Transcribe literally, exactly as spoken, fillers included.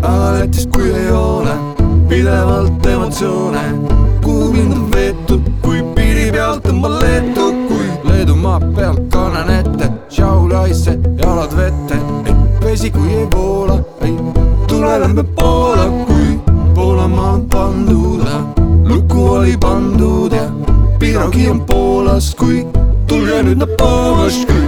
aga Lätis kui ei ole pidevalt emotsioone, kuhu mind on veetud, kui piiri pealt tõmban Leetu, kui Leedumaa pealt kannan ette Šiauliaisse jalad vette, ei vesi kui ei voola, ei tule lähme Poola, kui Poolamaa on pandud ja lukku oli pandud ja piiragi on Poolas, kui tulge nüüd na Poolaš, kui